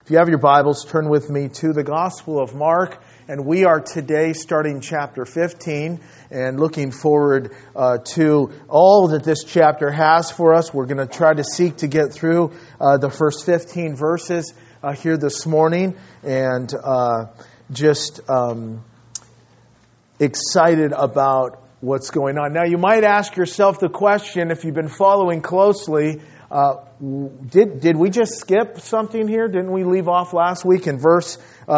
If you have your Bibles, turn with me to the Gospel of Mark, and we are today starting chapter 15 and looking forward to all that this chapter has for us. We're going to try to seek to get through the first 15 verses here this morning, and just excited about what's going on. Now, you might ask yourself the question, if you've been following closely, did we just skip something here? Didn't we leave off last week in verse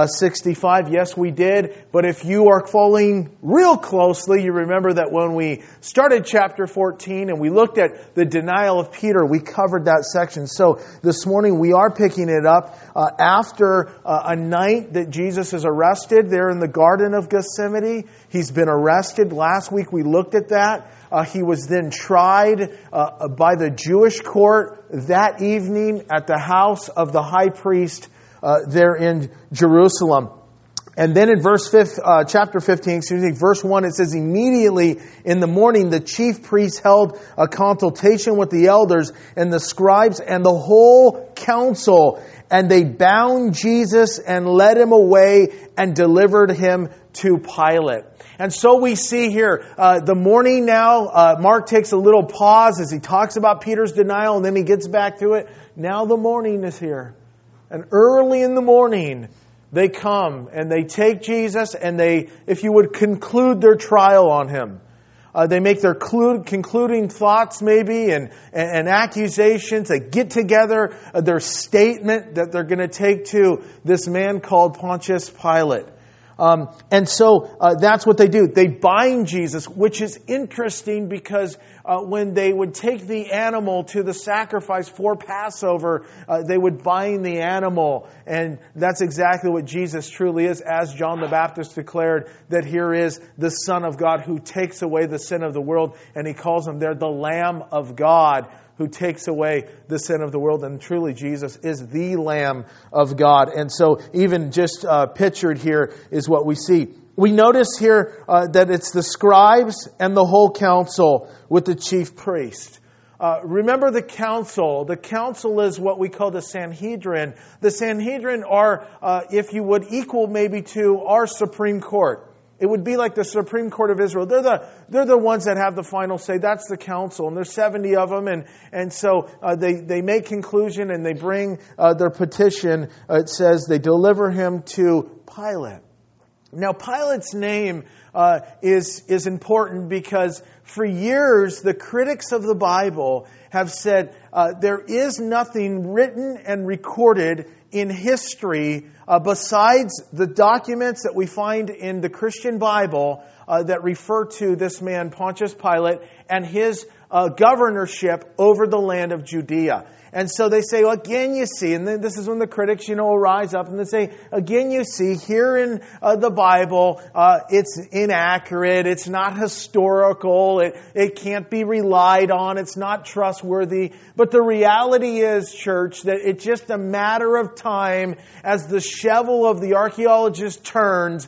65? Yes, we did. But if you are following real closely, you remember that when we started chapter 14 and we looked at the denial of Peter, we covered that section. So this morning we are picking it up after a night that Jesus is arrested there in the Garden of Gethsemane. He's been arrested. Last week we looked at that. He was then tried by the Jewish court that evening at the house of the high priest there in Jerusalem. And then in chapter 15, verse 1, it says, immediately in the morning, the chief priests held a consultation with the elders and the scribes and the whole council, and they bound Jesus and led him away and delivered him to Pilate. And so we see here, the morning now, Mark takes a little pause as he talks about Peter's denial, and then he gets back to it. Now the morning is here. And early in the morning, they come and they take Jesus and they, if you would, conclude their trial on him. They make their concluding thoughts maybe and accusations. They get together their statement that they're going to take to this man called Pontius Pilate. And so that's what they do. They bind Jesus, which is interesting because when they would take the animal to the sacrifice for Passover, they would bind the animal. And that's exactly what Jesus truly is, as John the Baptist declared that here is the Son of God who takes away the sin of the world. And he calls him there the Lamb of God who takes away the sin of the world. And truly Jesus is the Lamb of God. And so even just pictured here is what we see. We notice here that it's the scribes and the whole council with the chief priest. Remember the council. The council is what we call the Sanhedrin. The Sanhedrin are, if you would, equal maybe to our Supreme Court. It would be like the Supreme Court of Israel. They're the ones that have the final say. That's the council. And there's 70 of them. And so they make conclusion and they bring their petition. It says they deliver him to Pilate. Now, Pilate's name is important because for years the critics of the Bible have said there is nothing written and recorded in history besides the documents that we find in the Christian Bible that refer to this man Pontius Pilate and his governorship over the land of Judea. And so they say, well, again you see, and then this is when the critics, will rise up and they say, again you see, here in the Bible, it's inaccurate, it's not historical, it can't be relied on, it's not trustworthy. But the reality is, church, that it's just a matter of time as the shovel of the archaeologist turns,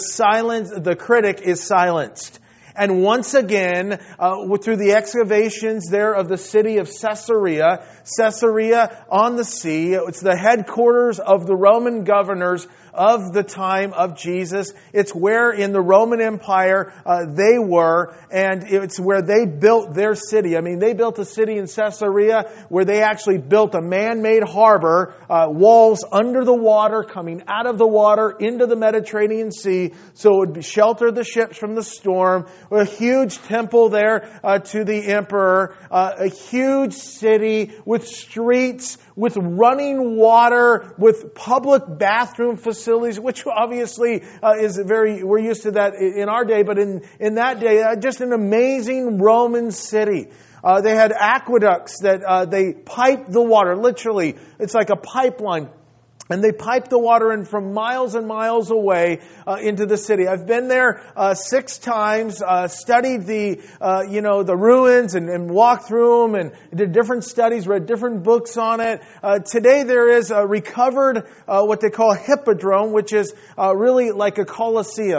the critic is silenced. And once again, through the excavations there of the city of Caesarea on the sea, it's the headquarters of the Roman governors of the time of Jesus. It's where in the Roman Empire they were, and it's where they built their city. I mean, they built a city in Caesarea where they actually built a man-made harbor, walls under the water, coming out of the water into the Mediterranean Sea, so it would shelter the ships from the storm. A huge temple there to the emperor, a huge city with streets, with running water, with public bathroom facilities, which obviously we're used to that in our day, but in that day, just an amazing Roman city. They had aqueducts that they piped the water, literally. It's like a pipeline. And they piped the water in from miles and miles away into the city. I've been there 6 times, studied the ruins and walked through them and did different studies, read different books on it. Today there is a recovered what they call a hippodrome, which is really like a coliseum.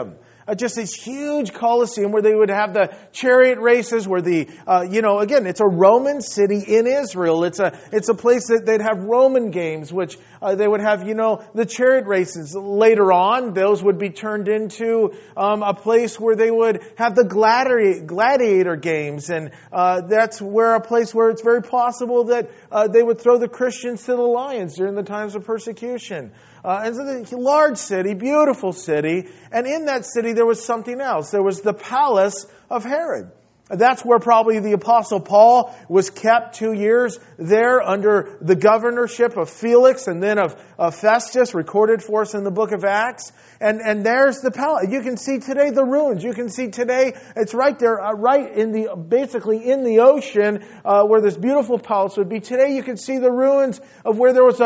Just this huge Colosseum where they would have the chariot races, where again, it's a Roman city in Israel. It's a place that they'd have Roman games, which they would have, the chariot races. Later on, those would be turned into a place where they would have the gladiator games. And that's a place where it's very possible that they would throw the Christians to the lions during the times of persecution. And so the large city, beautiful city, and in that city there was something else. There was the palace of Herod. That's where probably the Apostle Paul was kept 2 years there under the governorship of Felix and then of Festus, recorded for us in the book of Acts. And there's the palace. You can see today the ruins. You can see today, it's right there, basically in the ocean, where this beautiful palace would be. Today you can see the ruins of where there was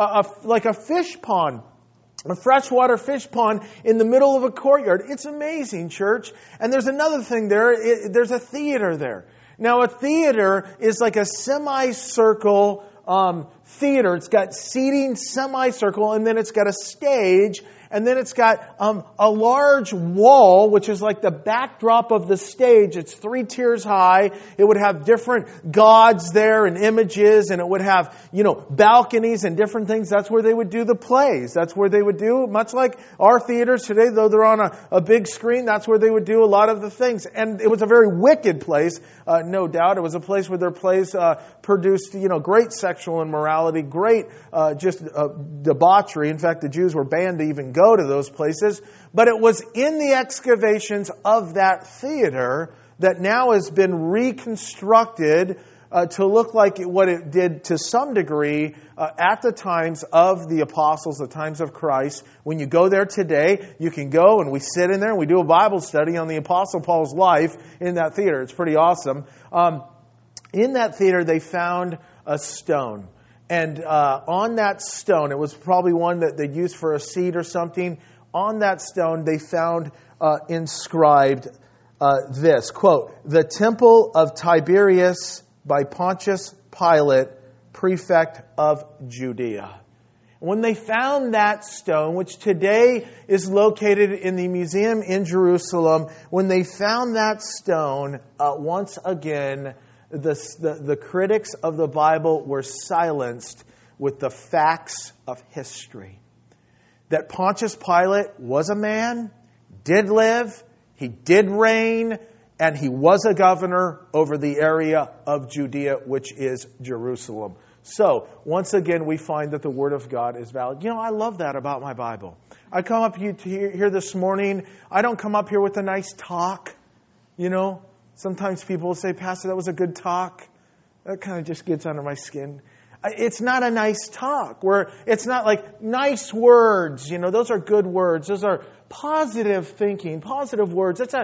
a fish pond. A freshwater fish pond in the middle of a courtyard. It's amazing, church. And there's another thing there. There's a theater there. Now, a theater is like a semicircle theater. It's got seating, semicircle, and then it's got a stage. And then it's got a large wall, which is like the backdrop of the stage. It's 3 tiers high. It would have different gods there and images, and it would have, balconies and different things. That's where they would do the plays. That's where they would do, much like our theaters today, though they're on a big screen, that's where they would do a lot of the things. And it was a very wicked place, no doubt. It was a place where their plays produced, great sexual immorality, great debauchery. In fact, the Jews were banned to even go to those places. But it was in the excavations of that theater that now has been reconstructed to look like what it did to some degree at the times of the apostles, the times of Christ. When you go there today, you can go and we sit in there and we do a Bible study on the Apostle Paul's life in that theater. It's pretty awesome. In that theater, they found a stone. And on that stone, it was probably one that they'd used for a seat or something. On that stone, they found inscribed this, quote, "The temple of Tiberius by Pontius Pilate, prefect of Judea." When they found that stone, which today is located in the museum in Jerusalem, when they found that stone, once again, the critics of the Bible were silenced with the facts of history. That Pontius Pilate was a man, did live, he did reign, and he was a governor over the area of Judea, which is Jerusalem. So, once again, we find that the Word of God is valid. I love that about my Bible. I come up here this morning, I don't come up here with a nice talk, Sometimes people will say, "Pastor, that was a good talk." That kind of just gets under my skin. It's not a nice talk. It's not like nice words. Those are good words. Those are positive thinking, positive words. It's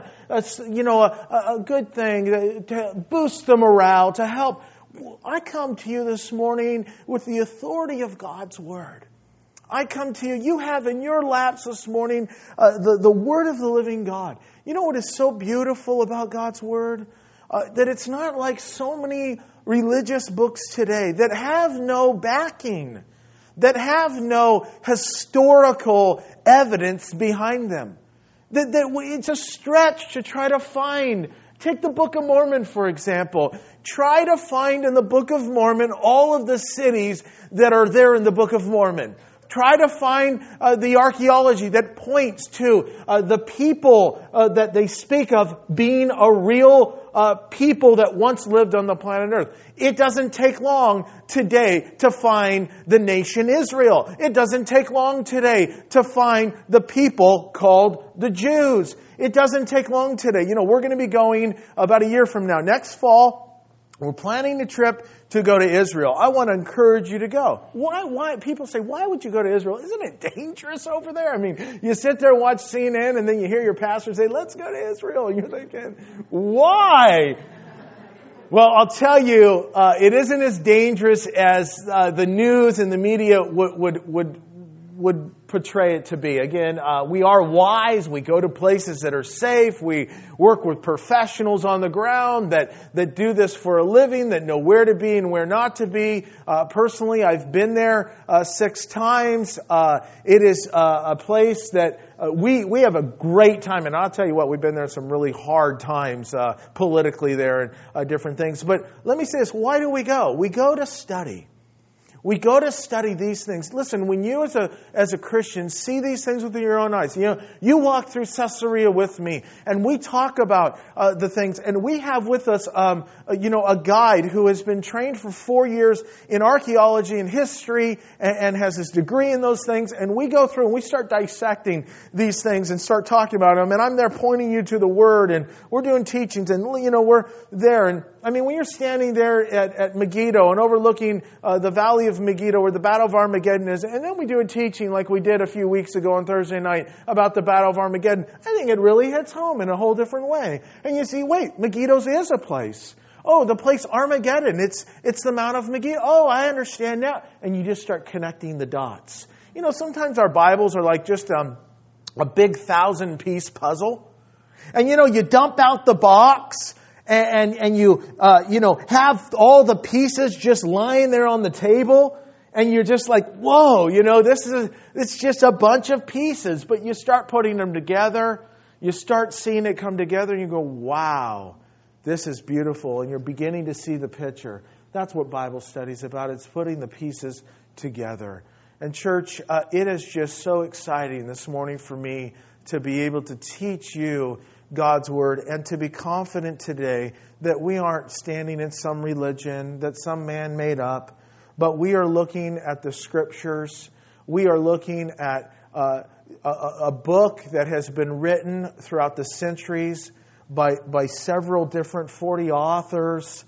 a good thing to boost the morale, to help. I come to you this morning with the authority of God's Word. I come to you. You have in your laps this morning the Word of the living God. You know what is so beautiful about God's Word? That it's not like so many religious books today that have no backing, that have no historical evidence behind them. That it's a stretch to try to find. Take the Book of Mormon, for example. Try to find in the Book of Mormon all of the cities that are there in the Book of Mormon. Try to find the archaeology that points to the people that they speak of being a real people that once lived on the planet Earth. It doesn't take long today to find the nation Israel. It doesn't take long today to find the people called the Jews. It doesn't take long today. We're going to be going about a year from now. Next fall, we're planning a trip to go to Israel. I want to encourage you to go. Why? People say, why would you go to Israel? Isn't it dangerous over there? I mean, you sit there and watch CNN and then you hear your pastor say, let's go to Israel. And you're thinking, why? Well, I'll tell you, it isn't as dangerous as the news and the media would would portray it to be. Again, we are wise. We go to places that are safe. We work with professionals on the ground that do this for a living, that know where to be and where not to be. Personally, I've been there 6 times. It is a place that we have a great time. And I'll tell you what, we've been there some really hard times politically there and different things. But let me say this. Why do we go? We go to study. We go to study these things. Listen, when you as a Christian see these things with your own eyes, you walk through Caesarea with me, and we talk about the things, and we have with us, a guide who has been trained for 4 years in archaeology and history, and has his degree in those things, and we go through and we start dissecting these things and start talking about them, and I'm there pointing you to the Word, and we're doing teachings, and we're there, and I mean, when you're standing there at Megiddo and overlooking the valley of Megiddo where the Battle of Armageddon is, and then we do a teaching like we did a few weeks ago on Thursday night about the Battle of Armageddon, I think it really hits home in a whole different way. And you see, wait, Megiddo is a place. Oh, the place Armageddon, it's the Mount of Megiddo. Oh, I understand now. And you just start connecting the dots. Sometimes our Bibles are like just a big 1,000-piece puzzle. And you dump out the box, and you have all the pieces just lying there on the table, and you're just like, whoa, it's just a bunch of pieces. But you start putting them together, you start seeing it come together, and you go, wow, this is beautiful, and you're beginning to see the picture. That's what Bible study is about. It's putting the pieces together. And church, it is just so exciting this morning for me to be able to teach you God's Word, and to be confident today that we aren't standing in some religion that some man made up, but we are looking at the Scriptures. We are looking at a book that has been written throughout the centuries by several different 40 authors,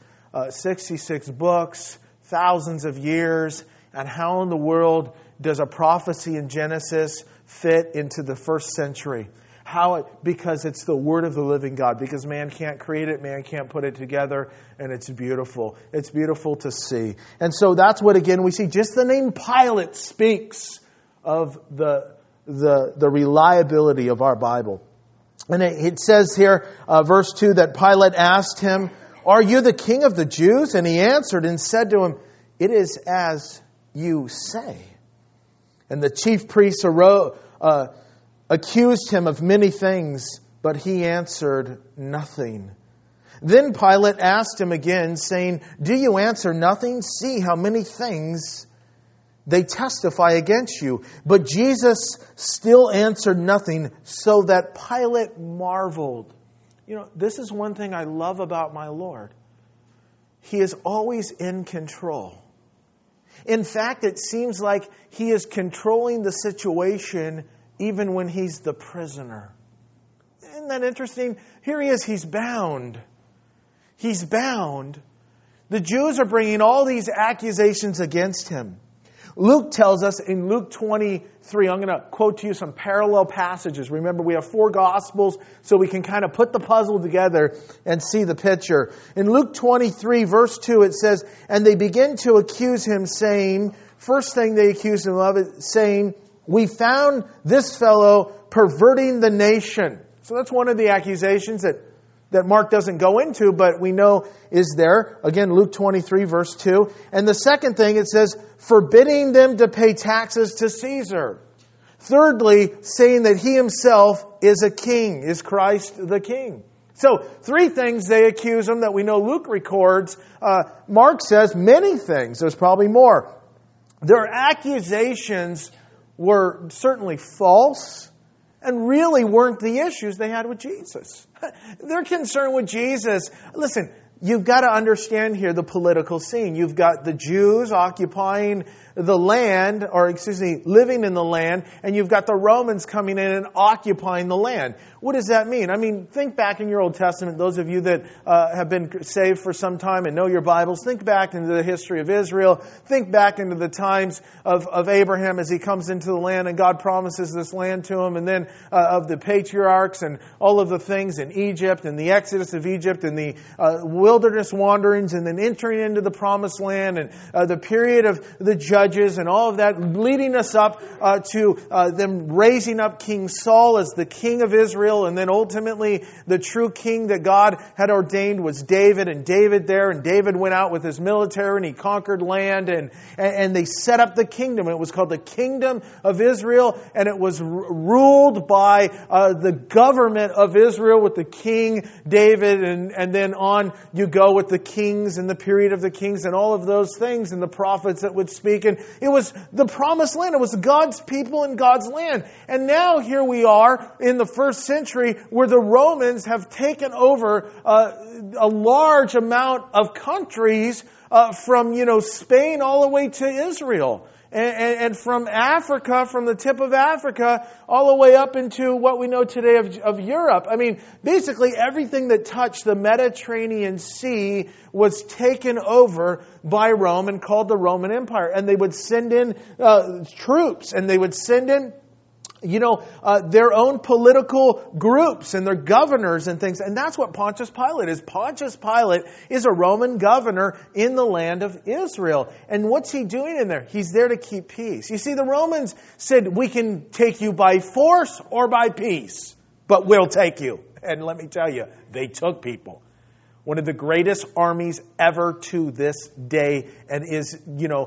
66 books, thousands of years, and how in the world does a prophecy in Genesis fit into the first century? Because it's the Word of the living God. Because man can't create it, man can't put it together, and it's beautiful. It's beautiful to see. And so that's what, again, we see. Just the name Pilate speaks of the reliability of our Bible. And it says here, verse 2, that Pilate asked him, "Are you the king of the Jews?" And he answered and said to him, "It is as you say." And the chief priests accused him of many things, but he answered nothing. Then Pilate asked him again, saying, "Do you answer nothing? See how many things they testify against you." But Jesus still answered nothing, so that Pilate marveled. This is one thing I love about my Lord. He is always in control. In fact, it seems like He is controlling the situation even when He's the prisoner. Isn't that interesting? Here He is, He's bound. He's bound. The Jews are bringing all these accusations against Him. Luke tells us in Luke 23, I'm going to quote to you some parallel passages. Remember, we have 4 Gospels, so we can kind of put the puzzle together and see the picture. In Luke 23, verse 2, it says, "And they begin to accuse Him, saying," first thing they accused Him of is saying, "We found this fellow perverting the nation." So that's one of the accusations that Mark doesn't go into, but we know is there. Again, Luke 23, verse 2. And the second thing, it says, forbidding them to pay taxes to Caesar. Thirdly, saying that He Himself is a king, is Christ the King. So, 3 things they accuse Him that we know Luke records. Mark says many things. There's probably more. Their accusations were certainly false and really weren't the issues they had with Jesus. Their concern with Jesus, listen, you've got to understand here the political scene. You've got the Jews occupying the land, living in the land, and you've got the Romans coming in and occupying the land. What does that mean? I mean, think back in your Old Testament, those of you that have been saved for some time and know your Bibles, think back into the history of Israel, think back into the times of Abraham as he comes into the land and God promises this land to him, and then of the patriarchs and all of the things in Egypt and the exodus of Egypt and the wilderness wanderings and then entering into the promised land and the period of the judgment Judges and all of that, leading us up to them raising up King Saul as the king of Israel, and then ultimately the true king that God had ordained was David, and David went out with his military and he conquered land, and they set up the kingdom. It was called the Kingdom of Israel, and it was ruled by the government of Israel with the king David, and then on you go with the kings and the period of the kings and all of those things and the prophets that would speak. And it was the promised land. It was God's people and God's land. And now here we are in the first century where the Romans have taken over a large amount of countries from Spain all the way to Israel. And from Africa, from the tip of Africa, all the way up into what we know today of Europe. I mean, basically everything that touched the Mediterranean Sea was taken over by Rome and called the Roman Empire. And they would send in troops, and they would send in their own political groups and their governors and things. And that's what Pontius Pilate is. Pontius Pilate is a Roman governor in the land of Israel. And what's he doing in there? He's there to keep peace. You see, the Romans said, we can take you by force or by peace, but we'll take you. And let me tell you, they took people. One of the greatest armies ever to this day, and is,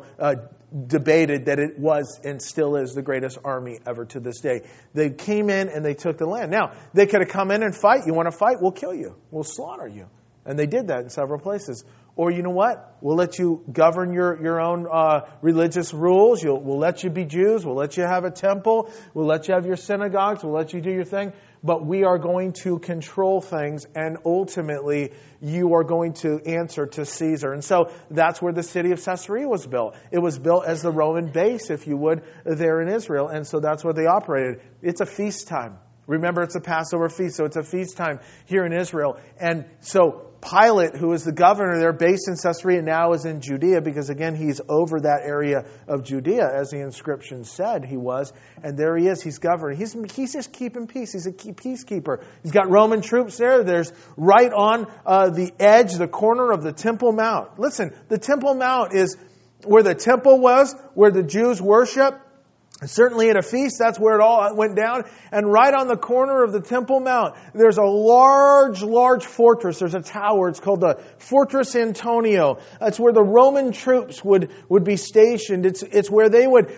debated that it was and still is the greatest army ever to this day. They came in and they took the land. Now, they could have come in and fight. You want to fight? We'll kill you. We'll slaughter you. And they did that in several places. Or you know what? We'll let you govern your own religious rules. We'll let you be Jews. We'll let you have a temple. We'll let you have your synagogues. We'll let you do your thing. But we are going to control things, and ultimately you are going to answer to Caesar. And so that's where the city of Caesarea was built. It was built as the Roman base, if you would, there in Israel. And so that's where they operated. It's a feast time. Remember, it's a Passover feast, so it's a feast time here in Israel. And so Pilate, who is the governor there, based in Caesarea, now is in Judea, because again, he's over that area of Judea, as the inscription said he was. And there he is, he's governing. He's just keeping peace. He's a peacekeeper. He's got Roman troops there. There's right on the edge, the corner of the Temple Mount. Listen, the Temple Mount is where the temple was, where the Jews worship. Certainly at a feast, that's where it all went down. And right on the corner of the Temple Mount, there's a large fortress. There's a tower. It's called the Fortress Antonio. That's where the Roman troops would be stationed. It's where they would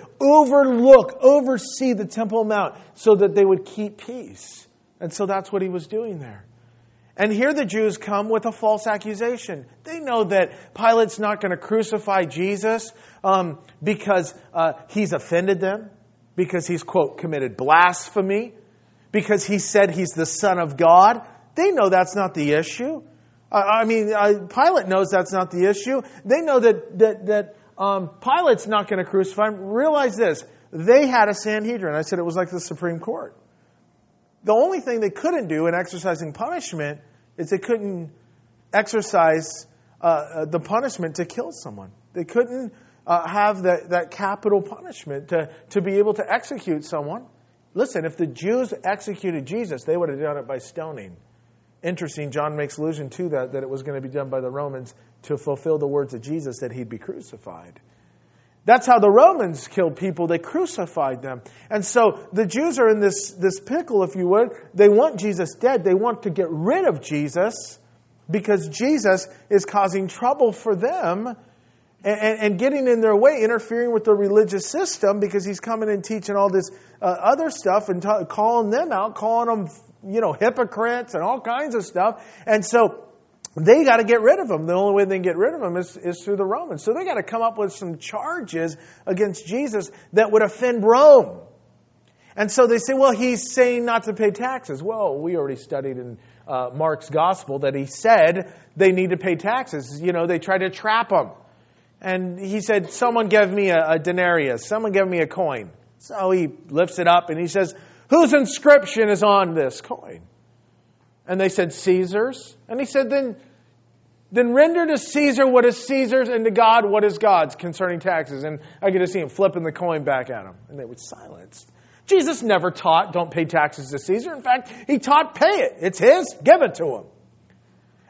oversee the Temple Mount so that they would keep peace. And so that's what he was doing there. And here the Jews come with a false accusation. They know that Pilate's not going to crucify Jesus because he's offended them, because he's, quote, committed blasphemy, because he said he's the Son of God. They know that's not the issue. Pilate knows that's not the issue. They know that Pilate's not going to crucify him. Realize this. They had a Sanhedrin. I said it was like the Supreme Court. The only thing they couldn't do in exercising punishment is they couldn't exercise the punishment to kill someone. They couldn't have that capital punishment to be able to execute someone. Listen, if the Jews executed Jesus, they would have done it by stoning. Interesting, John makes allusion to that it was going to be done by the Romans to fulfill the words of Jesus that he'd be crucified. That's how the Romans killed people. They crucified them. And so the Jews are in this pickle, if you would. They want Jesus dead. They want to get rid of Jesus because Jesus is causing trouble for them and getting in their way, interfering with the religious system because he's coming and teaching all this other stuff and calling them out, calling them, hypocrites and all kinds of stuff. And so they got to get rid of him. The only way they can get rid of him is through the Romans. So they got to come up with some charges against Jesus that would offend Rome. And so they say, well, he's saying not to pay taxes. Well, we already studied in Mark's gospel that he said they need to pay taxes. They tried to trap him. And he said, someone give me a denarius. Someone give me a coin. So he lifts it up and he says, whose inscription is on this coin? And they said, Caesar's. And he said, then render to Caesar what is Caesar's and to God what is God's concerning taxes. And I get to see him flipping the coin back at him. And they were silenced. Jesus never taught don't pay taxes to Caesar. In fact, he taught pay it. It's his. Give it to him.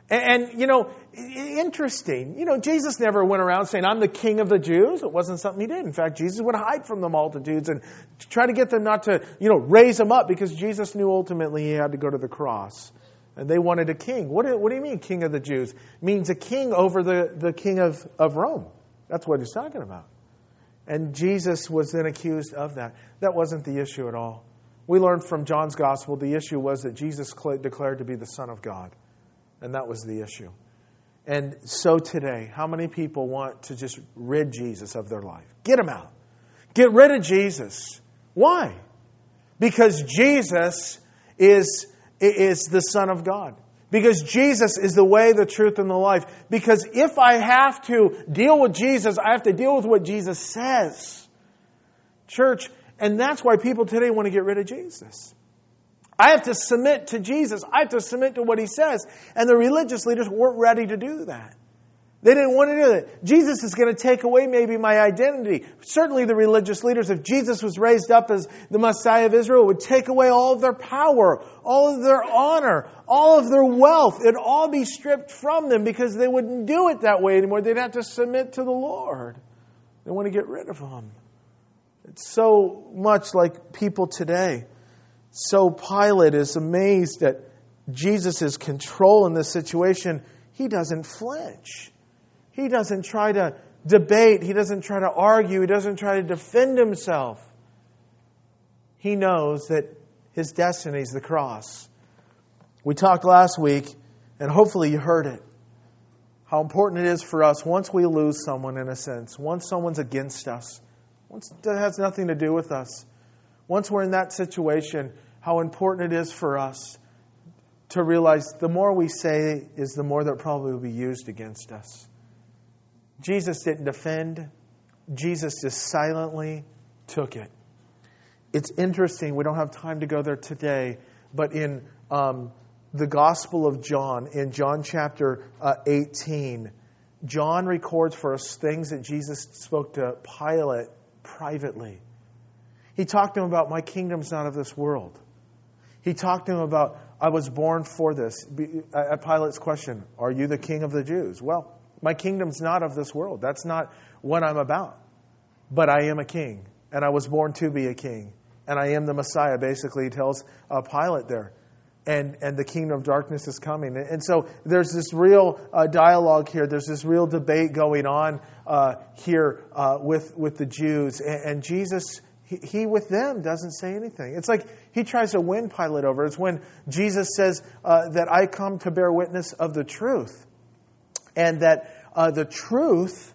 And, interesting. Jesus never went around saying, I'm the king of the Jews. It wasn't something he did. In fact, Jesus would hide from the multitudes and try to get them not to, raise him up, because Jesus knew ultimately he had to go to the cross. And they wanted a king. What do you mean, king of the Jews? It means a king over the king of Rome. That's what he's talking about. And Jesus was then accused of that. That wasn't the issue at all. We learned from John's gospel the issue was that Jesus declared to be the Son of God. And that was the issue. And so today, how many people want to just rid Jesus of their life? Get him out. Get rid of Jesus. Why? Because Jesus is the Son of God. Because Jesus is the way, the truth, and the life. Because if I have to deal with Jesus, I have to deal with what Jesus says. Church, and that's why people today want to get rid of Jesus. I have to submit to Jesus. I have to submit to what he says. And the religious leaders weren't ready to do that. They didn't want to do that. Jesus is going to take away maybe my identity. Certainly the religious leaders, if Jesus was raised up as the Messiah of Israel, it would take away all of their power, all of their honor, all of their wealth. It would all be stripped from them because they wouldn't do it that way anymore. They'd have to submit to the Lord. They want to get rid of him. It's so much like people today. So Pilate is amazed at Jesus' control in this situation. He doesn't flinch. He doesn't try to debate. He doesn't try to argue. He doesn't try to defend himself. He knows that his destiny is the cross. We talked last week, and hopefully you heard it, how important it is for us once we lose someone, in a sense, once someone's against us, once that has nothing to do with us, once we're in that situation, how important it is for us to realize the more we say is the more that probably will be used against us. Jesus didn't defend. Jesus just silently took it. It's interesting. We don't have time to go there today. But in the Gospel of John, in John chapter 18, John records for us things that Jesus spoke to Pilate privately. He talked to him about, my kingdom's not of this world. He talked to him about, I was born for this. At Pilate's question, are you the king of the Jews? Well, my kingdom's not of this world. That's not what I'm about. But I am a king. And I was born to be a king. And I am the Messiah, basically, he tells Pilate there. And the kingdom of darkness is coming. And so there's this real dialogue here. There's this real debate going on here with the Jews. And Jesus, he with them doesn't say anything. It's like he tries to win Pilate over. It's when Jesus says that I come to bear witness of the truth. And that the truth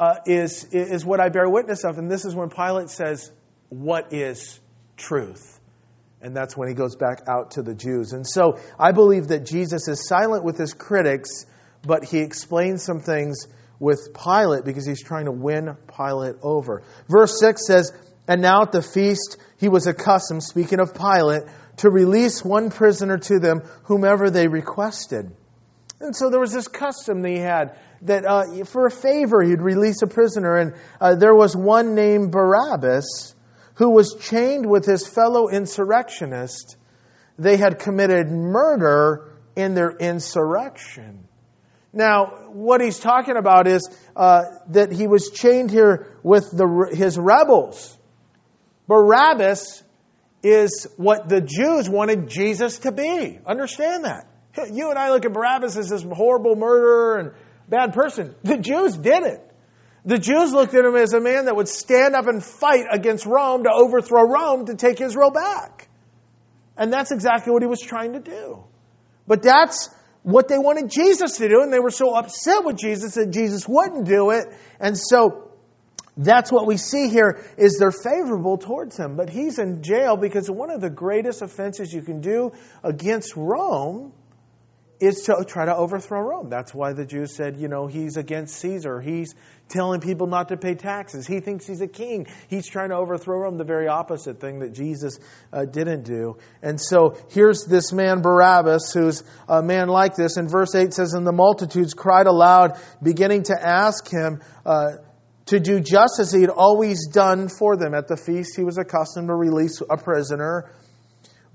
is what I bear witness of. And this is when Pilate says, what is truth? And that's when he goes back out to the Jews. And so I believe that Jesus is silent with his critics, but he explains some things with Pilate because he's trying to win Pilate over. Verse 6 says, and now at the feast he was accustomed, speaking of Pilate, to release one prisoner to them, whomever they requested. And so there was this custom that he had that for a favor he'd release a prisoner. And there was one named Barabbas who was chained with his fellow insurrectionists. They had committed murder in their insurrection. Now, what he's talking about is that he was chained here with his rebels. Barabbas is what the Jews wanted Jesus to be. Understand that. You and I look at Barabbas as this horrible murderer and bad person. The Jews did it. The Jews looked at him as a man that would stand up and fight against Rome to overthrow Rome to take Israel back. And that's exactly what he was trying to do. But that's what they wanted Jesus to do. And they were so upset with Jesus that Jesus wouldn't do it. And so that's what we see here is they're favorable towards him. But he's in jail because one of the greatest offenses you can do against Rome is to try to overthrow Rome. That's why the Jews said, he's against Caesar. He's telling people not to pay taxes. He thinks he's a king. He's trying to overthrow Rome, the very opposite thing that Jesus didn't do. And so here's this man Barabbas, who's a man like this. And verse 8 says, and the multitudes cried aloud, beginning to ask him to do just as he had always done for them. At the feast, he was accustomed to release a prisoner.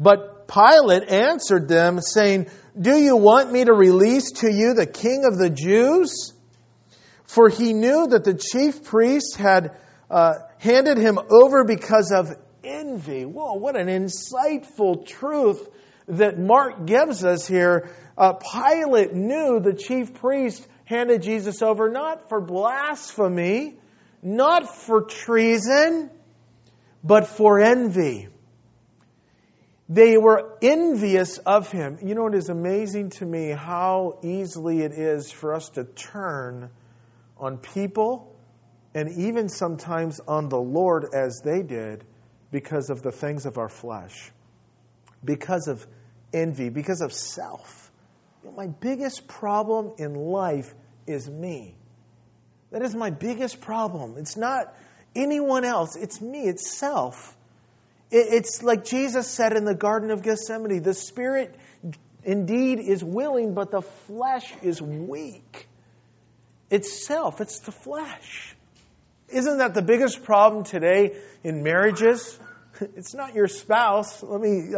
But Pilate answered them, saying, "Do you want me to release to you the King of the Jews?" For he knew that the chief priests had handed him over because of envy. Whoa, what an insightful truth that Mark gives us here. Pilate knew the chief priest handed Jesus over not for blasphemy, not for treason, but for envy. They were envious of him. You know, it is amazing to me how easily it is for us to turn on people and even sometimes on the Lord as they did because of the things of our flesh, because of envy, because of self. You know, my biggest problem in life is me. That is my biggest problem. It's not anyone else. It's me. It's self. It's like Jesus said in the Garden of Gethsemane, the spirit indeed is willing, but the flesh is weak. It's self. It's the flesh. Isn't that the biggest problem today in marriages? It's not your spouse. Let me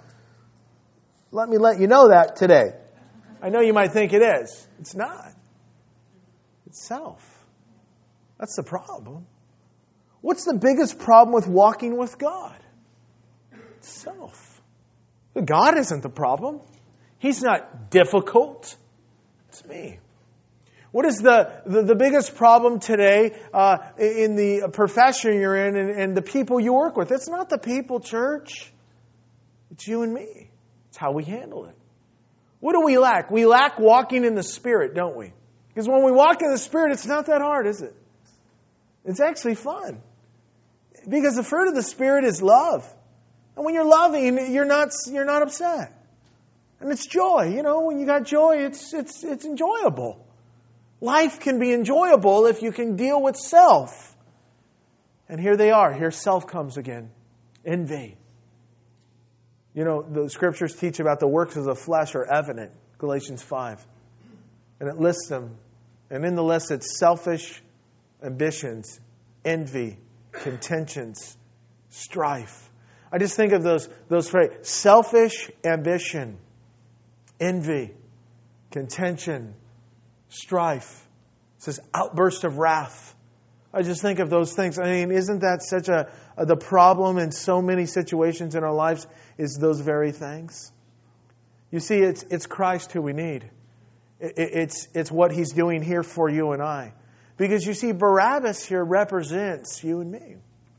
let you know that today. I know you might think it is. It's not. It's self. That's the problem. What's the biggest problem with walking with God? It's self. God isn't the problem. He's not difficult. It's me. What is the biggest problem today in the profession you're in and the people you work with? It's not the people, church. It's you and me. It's how we handle it. What do we lack? We lack walking in the Spirit, don't we? Because when we walk in the Spirit, it's not that hard, is it? It's actually fun. Because the fruit of the Spirit is love. And when you're loving, you're not upset. And it's joy. You know, when you got joy, it's enjoyable. Life can be enjoyable if you can deal with self. And here they are. Here self comes again. Envy. You know, the Scriptures teach about the works of the flesh are evident. Galatians 5. And it lists them. And in the list it's selfish ambitions, envy, contentions, strife. I just think of those phrases. Selfish ambition, envy, contention, strife. It says outburst of wrath. I just think of those things. I mean, isn't that such the problem in so many situations in our lives is those very things? You see, it's Christ who we need. It's what He's doing here for you and I. Because you see, Barabbas here represents you and me.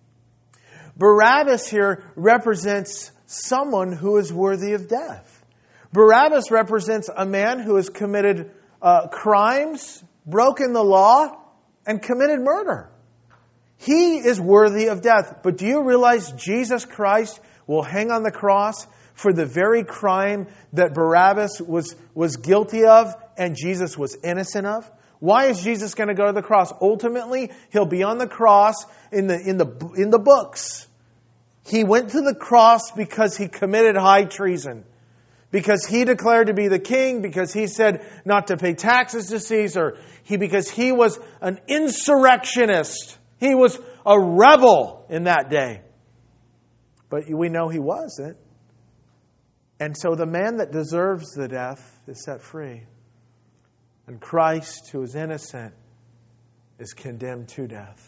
Barabbas here represents someone who is worthy of death. Barabbas represents a man who has committed crimes, broken the law, and committed murder. He is worthy of death. But do you realize Jesus Christ will hang on the cross for the very crime that Barabbas was guilty of and Jesus was innocent of? Why is Jesus going to go to the cross? Ultimately, He'll be on the cross in the books. He went to the cross because He committed high treason. Because He declared to be the king, because He said not to pay taxes to Caesar, because He was an insurrectionist. He was a rebel in that day. But we know He wasn't. And so the man that deserves the death is set free. And Christ, who is innocent, is condemned to death.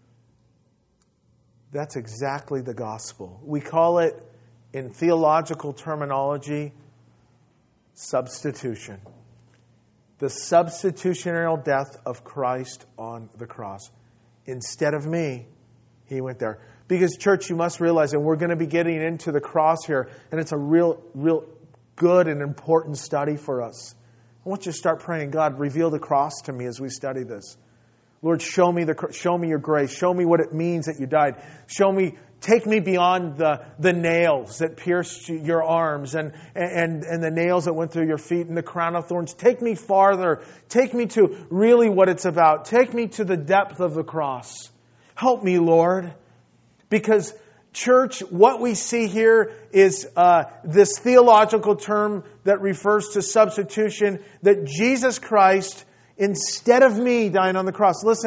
That's exactly the gospel. We call it, in theological terminology, substitution. The substitutionary death of Christ on the cross. Instead of me, He went there. Because, church, you must realize, and we're going to be getting into the cross here, and it's a real good and important study for us. I want you to start praying, God, reveal the cross to me as we study this. Lord, show me your grace. Show me what it means that you died. Take me beyond the nails that pierced your arms and the nails that went through your feet and the crown of thorns. Take me farther. Take me to really what it's about. Take me to the depth of the cross. Help me, Lord. Because, church, what we see here is this theological term that refers to substitution, that Jesus Christ, instead of me dying on the cross. Listen,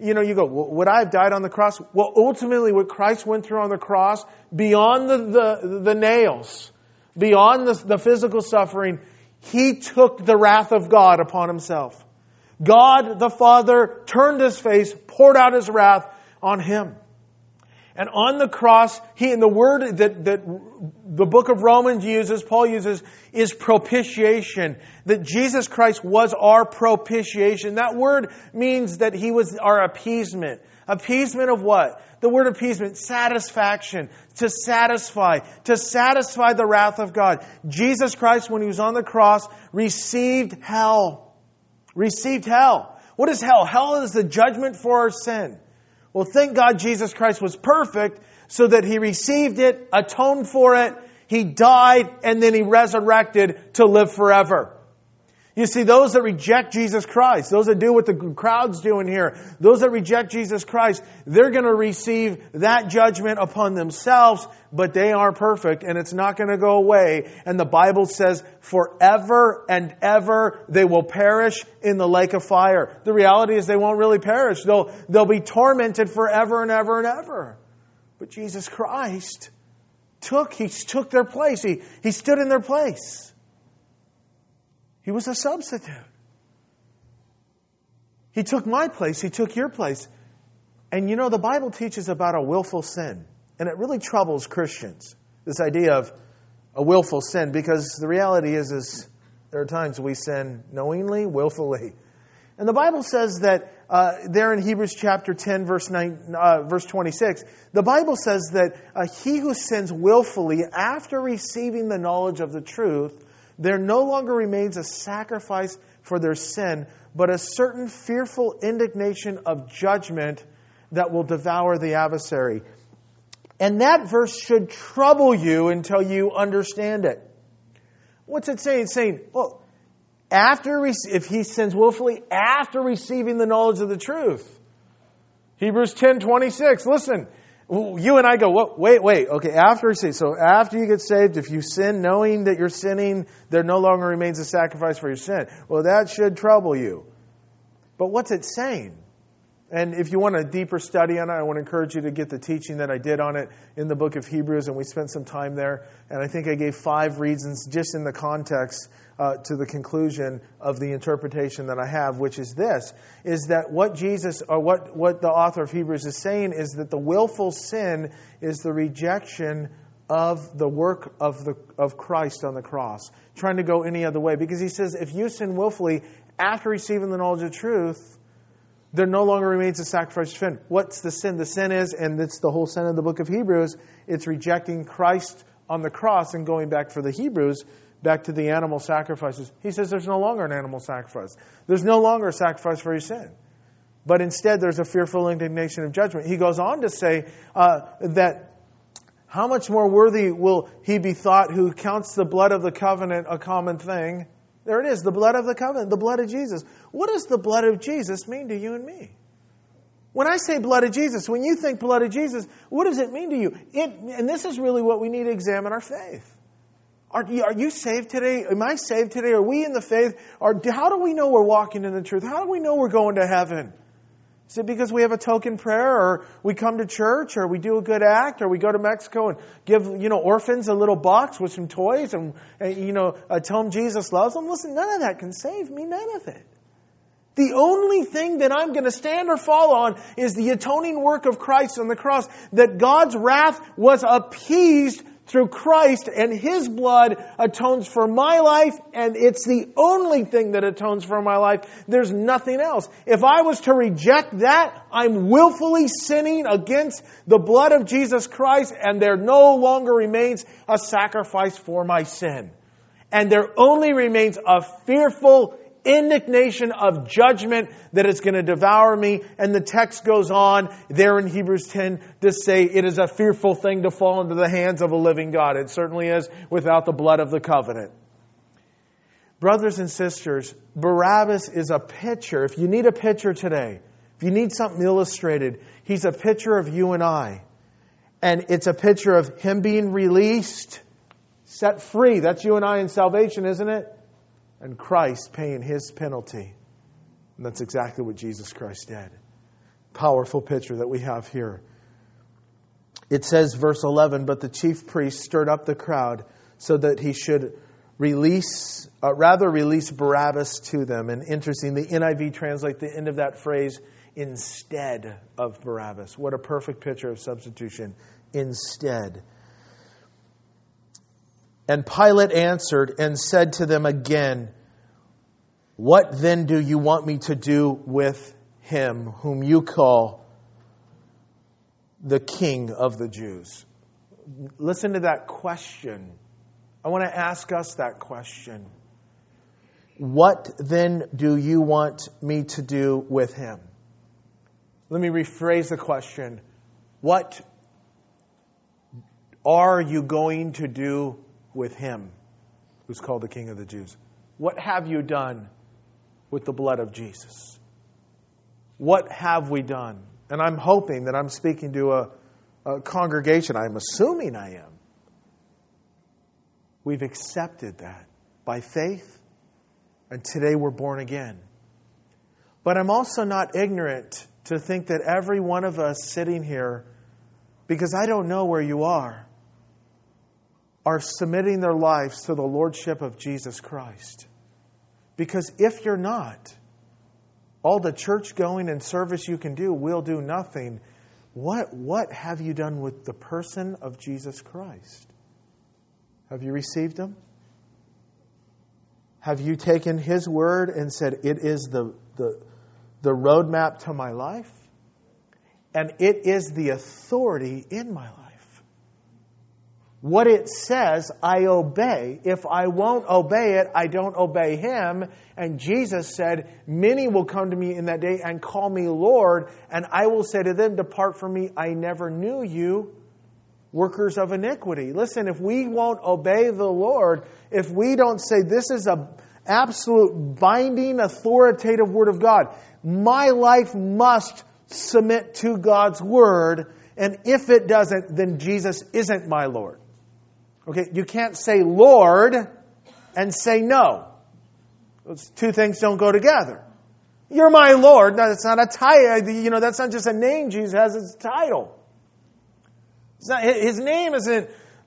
you go, well, would I have died on the cross? Well, ultimately what Christ went through on the cross, beyond the nails, beyond the physical suffering, He took the wrath of God upon Himself. God the Father turned His face, poured out His wrath on Him. And on the cross, and the word that the book of Romans uses, Paul uses, is propitiation. That Jesus Christ was our propitiation. That word means that He was our appeasement. Appeasement of what? The word appeasement, satisfaction, to satisfy the wrath of God. Jesus Christ, when He was on the cross, received hell. Received hell. What is hell? Hell is the judgment for our sin. Well, thank God Jesus Christ was perfect so that He received it, atoned for it, He died, and then He resurrected to live forever. You see, those that reject Jesus Christ, those that do what the crowd's doing here, those that reject Jesus Christ, they're going to receive that judgment upon themselves, but they are perfect and it's not going to go away. And the Bible says forever and ever they will perish in the lake of fire. The reality is they won't really perish. They'll be tormented forever and ever and ever. But Jesus Christ took their place. He stood in their place. He was a substitute. He took my place. He took your place. And the Bible teaches about a willful sin. And it really troubles Christians, this idea of a willful sin, because the reality is there are times we sin knowingly, willfully. And the Bible says that there in Hebrews chapter 10, verse 26, the Bible says that he who sins willfully after receiving the knowledge of the truth, there no longer remains a sacrifice for their sin, but a certain fearful indignation of judgment that will devour the adversary. And that verse should trouble you until you understand it. What's it saying? It's saying, well, if he sins willfully after receiving the knowledge of the truth. Hebrews 10:26. Listen, you and I go, wait, okay, after you get saved, if you sin knowing that you're sinning, there no longer remains a sacrifice for your sin. Well, that should trouble you. But what's it saying? And if you want a deeper study on it, I want to encourage you to get the teaching that I did on it in the book of Hebrews, and we spent some time there. And I think I gave 5 reasons just in the context to the conclusion of the interpretation that I have, which is this, is that what the author of Hebrews is saying is that the willful sin is the rejection of the work of Christ on the cross, trying to go any other way. Because he says, if you sin willfully after receiving the knowledge of truth, there no longer remains a sacrifice for sin. What's the sin? The sin is, and it's the whole sin of the book of Hebrews, it's rejecting Christ on the cross and going back for the Hebrews, back to the animal sacrifices. He says there's no longer an animal sacrifice. There's no longer a sacrifice for your sin. But instead there's a fearful indignation of judgment. He goes on to say that how much more worthy will he be thought who counts the blood of the covenant a common thing? There it is, the blood of the covenant, the blood of Jesus. What does the blood of Jesus mean to you and me? When I say blood of Jesus, when you think blood of Jesus, what does it mean to you? And this is really what we need to examine our faith. Are you saved today? Am I saved today? Are we in the faith? How do we know we're walking in the truth? How do we know we're going to heaven? Is it because we have a token prayer, or we come to church, or we do a good act, or we go to Mexico and give orphans a little box with some toys and tell them Jesus loves them? Listen, none of that can save me, none of it. The only thing that I'm going to stand or fall on is the atoning work of Christ on the cross, that God's wrath was appeased through Christ, and His blood atones for my life, and it's the only thing that atones for my life. There's nothing else. If I was to reject that, I'm willfully sinning against the blood of Jesus Christ, and there no longer remains a sacrifice for my sin. And there only remains a fearful indignation of judgment that is going to devour me. And the text goes on there in Hebrews 10 to say it is a fearful thing to fall into the hands of a living God. It certainly is without the blood of the covenant. Brothers and sisters, Barabbas is a picture. If you need a picture today, if you need something illustrated, he's a picture of you and I. And it's a picture of Him being released, set free. That's you and I in salvation, isn't it? And Christ paying His penalty. And that's exactly what Jesus Christ did. Powerful picture that we have here. It says, verse 11, but the chief priest stirred up the crowd so that he should release Barabbas to them. And interesting, the NIV translates the end of that phrase, instead of Barabbas. What a perfect picture of substitution. Instead. And Pilate answered and said to them again, what then do you want me to do with him whom you call the King of the Jews? Listen to that question. I want to ask us that question. What then do you want me to do with him? Let me rephrase the question. What are you going to do with him who's called the King of the Jews? What have you done with the blood of Jesus? What have we done? And I'm hoping that I'm speaking to a congregation. I'm assuming I am. We've accepted that by faith, and today we're born again. But I'm also not ignorant to think that every one of us sitting here, because I don't know where you are submitting their lives to the Lordship of Jesus Christ. Because if you're not, all the church going and service you can do will do nothing. What have you done with the person of Jesus Christ? Have you received him? Have you taken his word and said, it is the roadmap to my life? And it is the authority in my life. What it says, I obey. If I won't obey it, I don't obey him. And Jesus said, many will come to me in that day and call me Lord, and I will say to them, depart from me, I never knew you, workers of iniquity. Listen, if we won't obey the Lord, if we don't say this is an absolute binding, authoritative word of God, my life must submit to God's word, and if it doesn't, then Jesus isn't my Lord. Okay, you can't say Lord and say no. Those two things don't go together. You're my Lord. No, that's not a title. That's not just a name Jesus has. It's a title. It's not, his name isn't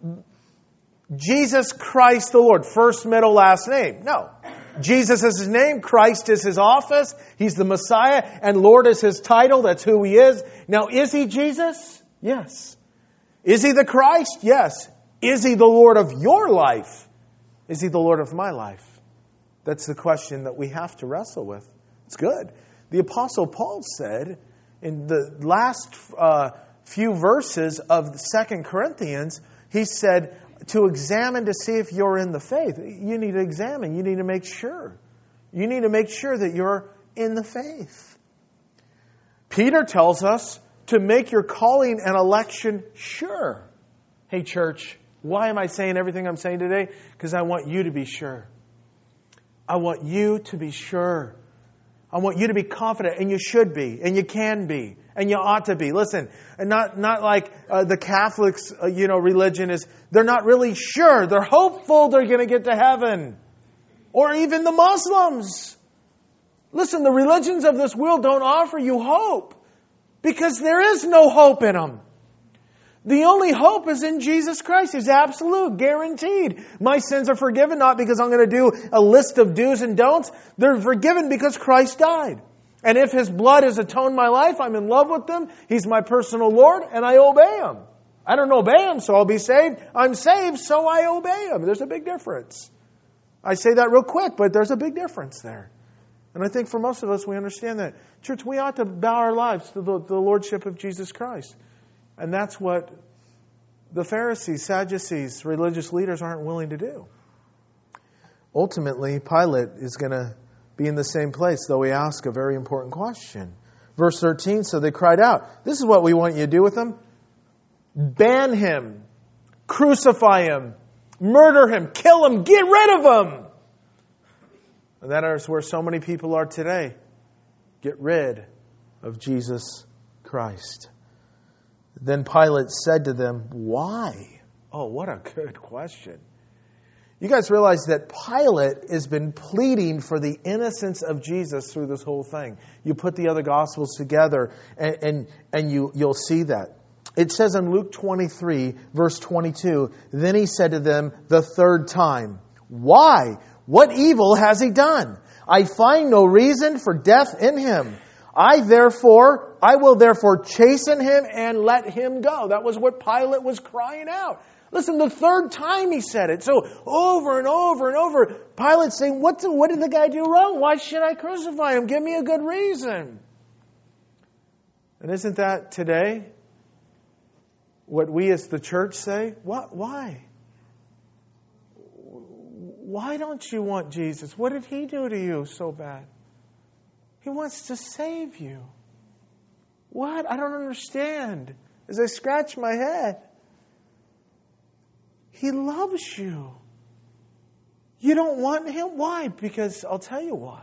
Jesus Christ the Lord. First, middle, last name. No. Jesus is his name. Christ is his office. He's the Messiah. And Lord is his title. That's who he is. Now, is he Jesus? Yes. Is he the Christ? Yes. Is he the Lord of your life? Is he the Lord of my life? That's the question that we have to wrestle with. It's good. The Apostle Paul said in the last few verses of 2 Corinthians, he said to examine to see if you're in the faith. You need to examine. You need to make sure. You need to make sure that you're in the faith. Peter tells us to make your calling and election sure. Hey, church, why am I saying everything I'm saying today? Because I want you to be sure. I want you to be sure. I want you to be confident, and you should be, and you can be, and you ought to be. Listen, and not like the Catholics, religion is. They're not really sure. They're hopeful they're going to get to heaven, or even the Muslims. Listen, the religions of this world don't offer you hope because there is no hope in them. The only hope is in Jesus Christ. He's absolute, guaranteed. My sins are forgiven, not because I'm going to do a list of do's and don'ts. They're forgiven because Christ died. And if his blood has atoned my life, I'm in love with him. He's my personal Lord, and I obey him. I don't obey him, so I'll be saved. I'm saved, so I obey him. There's a big difference. I say that real quick, but there's a big difference there. And I think for most of us, we understand that. Church, we ought to bow our lives to the Lordship of Jesus Christ. And that's what the Pharisees, Sadducees, religious leaders aren't willing to do. Ultimately, Pilate is going to be in the same place, though he asks a very important question. Verse 13, so they cried out, this is what we want you to do with him. Ban him, crucify him, murder him, kill him, get rid of him. And that is where so many people are today. Get rid of Jesus Christ. Then Pilate said to them, why? Oh, what a good question. You guys realize that Pilate has been pleading for the innocence of Jesus through this whole thing. You put the other Gospels together and you'll see that. It says in Luke 23, verse 22, then he said to them the third time, why? What evil has he done? I find no reason for death in him. I will therefore chasten him and let him go. That was what Pilate was crying out. Listen, the third time he said it. So over and over and over, Pilate's saying, what did the guy do wrong? Why should I crucify him? Give me a good reason. And isn't that today what we as the church say? Why? Why don't you want Jesus? What did he do to you so bad? He wants to save you. What? I don't understand. As I scratch my head. He loves you. You don't want him? Why? Because I'll tell you why.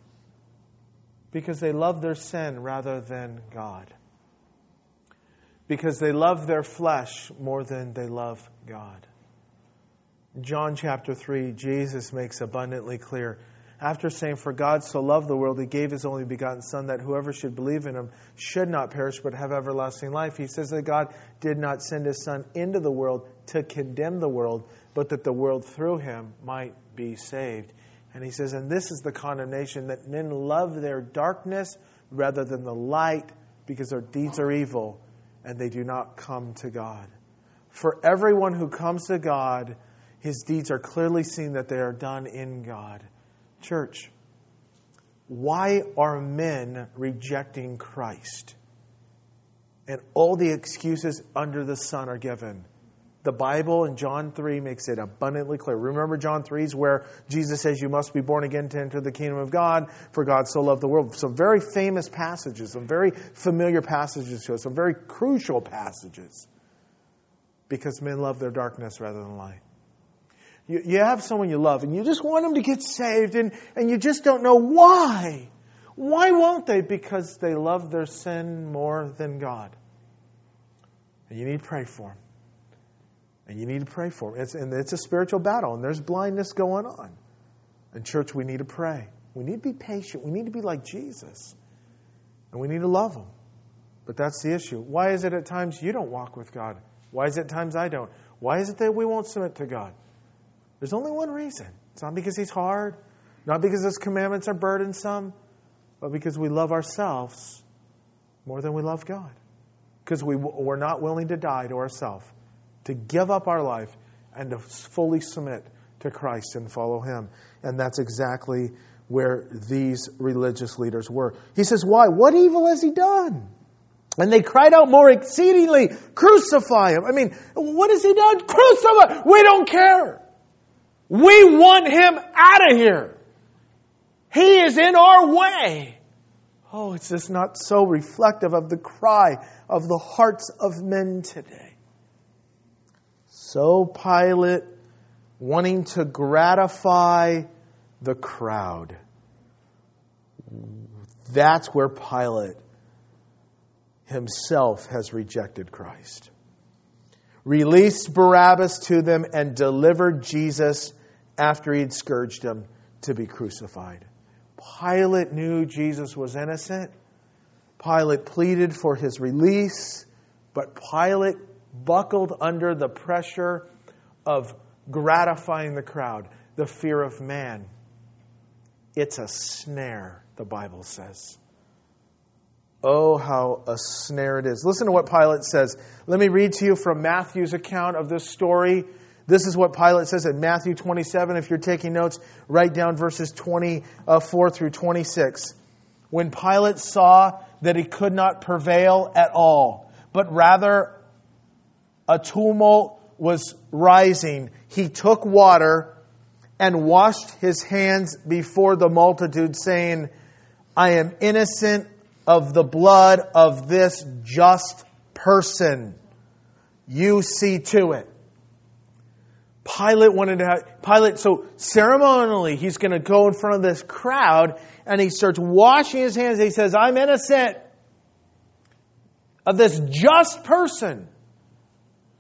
Because they love their sin rather than God. Because they love their flesh more than they love God. In John chapter 3, Jesus makes abundantly clear, after saying, for God so loved the world, he gave his only begotten Son, that whoever should believe in him should not perish, but have everlasting life. He says that God did not send his Son into the world to condemn the world, but that the world through him might be saved. And he says, and this is the condemnation, that men love their darkness rather than the light, because their deeds are evil, and they do not come to God. For everyone who comes to God, his deeds are clearly seen that they are done in God. Church, why are men rejecting Christ? And all the excuses under the sun are given. The Bible in John 3 makes it abundantly clear. Remember John 3 is where Jesus says you must be born again to enter the kingdom of God, for God so loved the world. Some very famous passages, some very familiar passages to us, some very crucial passages. Because men love their darkness rather than light. You have someone you love and you just want them to get saved and you just don't know why. Why won't they? Because they love their sin more than God. And you need to pray for them. And you need to pray for them. It's a spiritual battle and there's blindness going on. And church, we need to pray. We need to be patient. We need to be like Jesus. And we need to love them. But that's the issue. Why is it at times you don't walk with God? Why is it at times I don't? Why is it that we won't submit to God? There's only one reason. It's not because he's hard, not because his commandments are burdensome, but because we love ourselves more than we love God. Because we're not willing to die to ourselves, to give up our life and to fully submit to Christ and follow him. And that's exactly where these religious leaders were. He says, why? What evil has he done? And they cried out more exceedingly, crucify him. I mean, what has he done? Crucify! We don't care. We want him out of here. He is in our way. Oh, it's just not so reflective of the cry of the hearts of men today. So Pilate, wanting to gratify the crowd. That's where Pilate himself has rejected Christ. Released Barabbas to them and delivered Jesus after he'd scourged him to be crucified. Pilate knew Jesus was innocent. Pilate pleaded for his release, but Pilate buckled under the pressure of gratifying the crowd, the fear of man. It's a snare, the Bible says. Oh, how a snare it is. Listen to what Pilate says. Let me read to you from Matthew's account of this story. This is what Pilate says in Matthew 27. If you're taking notes, write down verses 24 through 26. When Pilate saw that he could not prevail at all, but rather a tumult was rising, he took water and washed his hands before the multitude, saying, I am innocent of the blood of this just person. You see to it. Pilate, so ceremonially, he's going to go in front of this crowd and he starts washing his hands. He says, I'm innocent of this just person.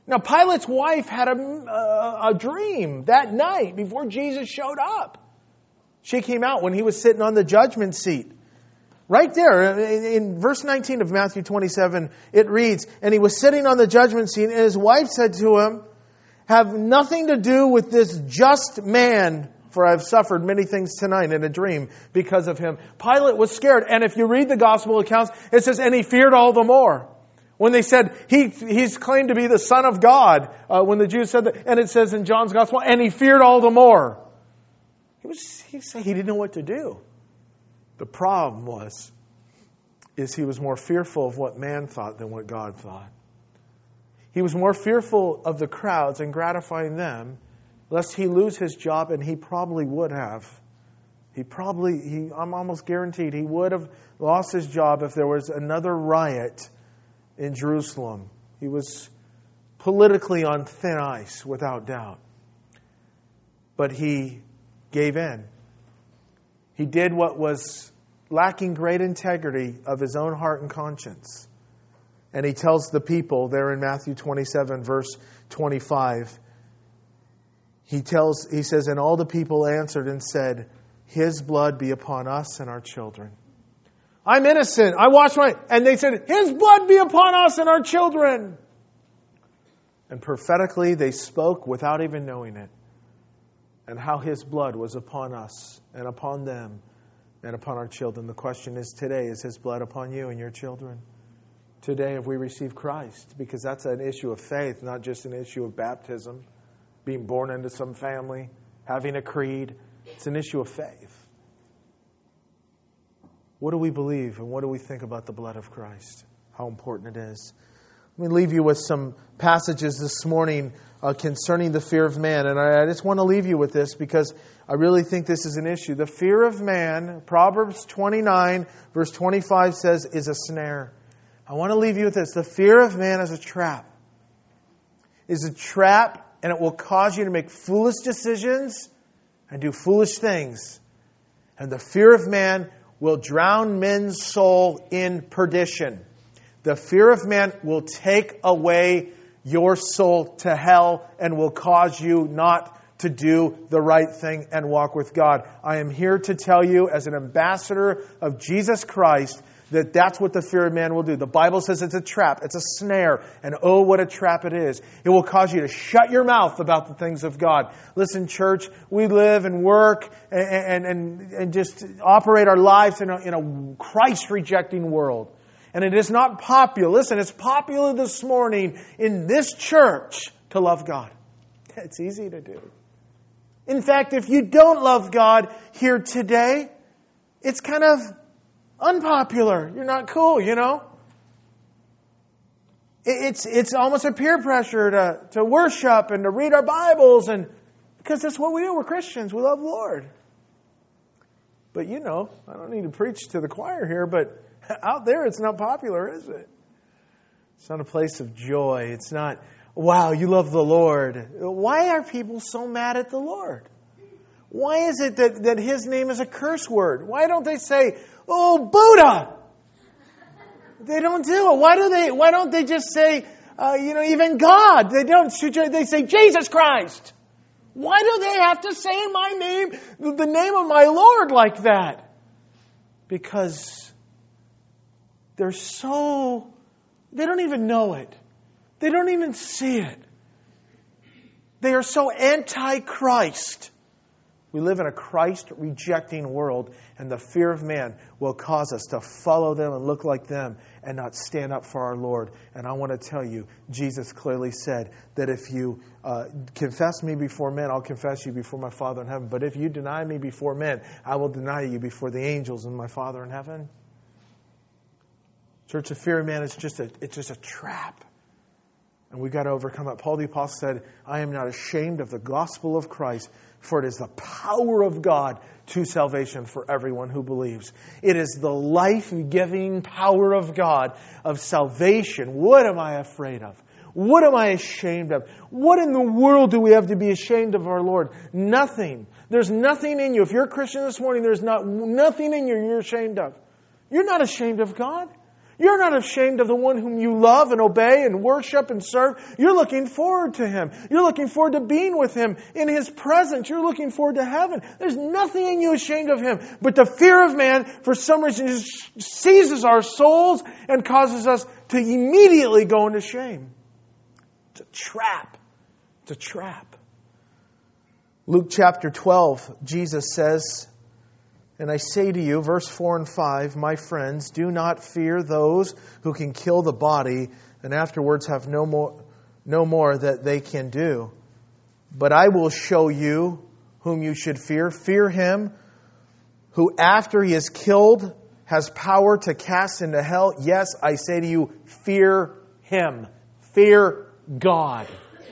Now, Pilate's wife had a dream that night before Jesus showed up. She came out when he was sitting on the judgment seat. Right there, in verse 19 of Matthew 27, it reads, "And he was sitting on the judgment seat, and his wife said to him, 'Have nothing to do with this just man, for I have suffered many things tonight in a dream because of him.'" Pilate was scared. And if you read the gospel accounts, it says, "And he feared all the more." When they said, he's claimed to be the Son of God, when the Jews said that, and it says in John's gospel, "And he feared all the more." He said he didn't know what to do. The problem is he was more fearful of what man thought than what God thought. He was more fearful of the crowds and gratifying them, lest he lose his job, and he probably would have. I'm almost guaranteed he would have lost his job if there was another riot in Jerusalem. He was politically on thin ice, without doubt. But he gave in. He did what was lacking great integrity of his own heart and conscience. And he tells the people there in Matthew 27, verse 25, he says, "And all the people answered and said, 'His blood be upon us and our children.'" I'm innocent. I washed my... And they said, "His blood be upon us and our children." And prophetically they spoke without even knowing it. And how His blood was upon us and upon them and upon our children. The question is today, is His blood upon you and your children? Today, have we received Christ? Because that's an issue of faith, not just an issue of baptism, being born into some family, having a creed. It's an issue of faith. What do we believe and what do we think about the blood of Christ? How important it is. Let me leave you with some passages this morning concerning the fear of man. And I just want to leave you with this because I really think this is an issue. The fear of man, Proverbs 29, verse 25 says, is a snare. I want to leave you with this. The fear of man is a trap. Is a trap, and it will cause you to make foolish decisions and do foolish things. And the fear of man will drown men's soul in perdition. The fear of man will take away your soul to hell and will cause you not to do the right thing and walk with God. I am here to tell you as an ambassador of Jesus Christ that that's what the fear of man will do. The Bible says it's a trap, it's a snare, and oh, what a trap it is. It will cause you to shut your mouth about the things of God. Listen, church, we live and work and just operate our lives in a Christ-rejecting world. And it is not popular. Listen, it's popular this morning in this church to love God. It's easy to do. In fact, if you don't love God here today, it's kind of unpopular. You're not cool, you know. It's almost a peer pressure to worship and to read our Bibles, and because that's what we do. We're Christians. We love the Lord. But you know, I don't need to preach to the choir here, but out there it's not popular, is it? It's not a place of joy. It's not, wow, you love the Lord. Why are people so mad at the Lord? Why is it that His name is a curse word? Why don't they say, "Oh, Buddha"? They don't do it. Why don't they just say, even God? They don't. They say Jesus Christ. Why do they have to say in my name, the name of my Lord like that? Because they don't even know it. They don't even see it. They are so anti-Christ. We live in a Christ-rejecting world, and the fear of man will cause us to follow them and look like them and not stand up for our Lord. And I want to tell you, Jesus clearly said that if you confess me before men, I'll confess you before my Father in heaven. But if you deny me before men, I will deny you before the angels and my Father in heaven. Church, the fear of man is just a trap. And we've got to overcome it. Paul the Apostle said, "I am not ashamed of the gospel of Christ, for it is the power of God to salvation for everyone who believes." It is the life-giving power of God of salvation. What am I afraid of? What am I ashamed of? What in the world do we have to be ashamed of our Lord? Nothing. There's nothing in you. If you're a Christian this morning, there's nothing in you you're ashamed of. You're not ashamed of God. You're not ashamed of the one whom you love and obey and worship and serve. You're looking forward to Him. You're looking forward to being with Him in His presence. You're looking forward to heaven. There's nothing in you ashamed of Him. But the fear of man, for some reason, just seizes our souls and causes us to immediately go into shame. It's a trap. It's a trap. Luke chapter 12, Jesus says, "And I say to you," verse 4 and 5, "My friends, do not fear those who can kill the body, and afterwards have no more that they can do. But I will show you whom you should fear. Fear Him who after He is killed has power to cast into hell. Yes, I say to you, fear Him." Fear God.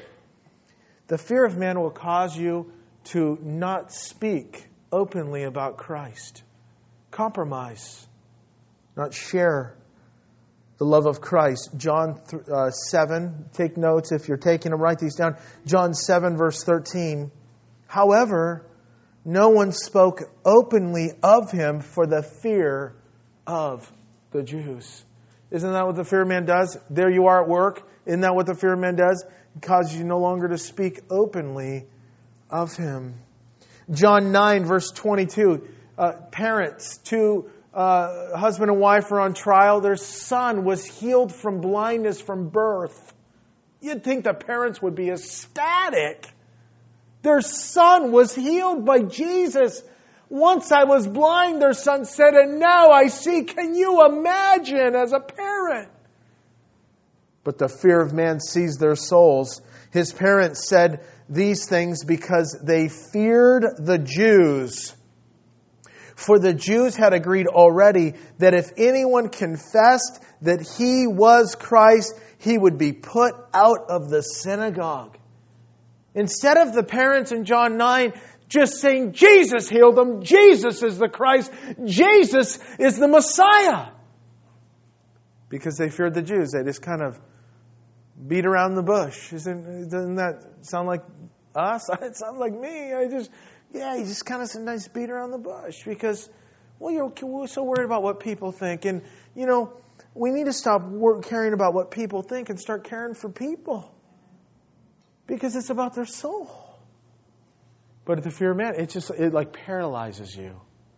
The fear of man will cause you to not speak openly about Christ. Compromise. Not share the love of Christ. John 7. Take notes if you're taking them. Write these down. John 7 verse 13. "However, no one spoke openly of Him for the fear of the Jews." Isn't that what the fear of man does? There you are at work. Isn't that what the fear of man does? It causes you no longer to speak openly of Him. John 9 verse 22. Parents, two husband and wife are on trial. Their son was healed from blindness from birth. You'd think the parents would be ecstatic. Their son was healed by Jesus. "Once I was blind," their son said, "and now I see." Can you imagine as a parent? But the fear of man seized their souls. His parents said these things because they feared the Jews. For the Jews had agreed already that if anyone confessed that He was Christ, he would be put out of the synagogue. Instead of the parents in John 9 just saying, "Jesus healed them, Jesus is the Christ, Jesus is the Messiah." Because they feared the Jews, they just kind of beat around the bush. Doesn't that sound like us? It sounds like me. You just kind of sometimes beat around the bush because, we're so worried about what people think. And, we need to stop caring about what people think and start caring for people. Because it's about their soul. But at the fear of man, it like paralyzes you.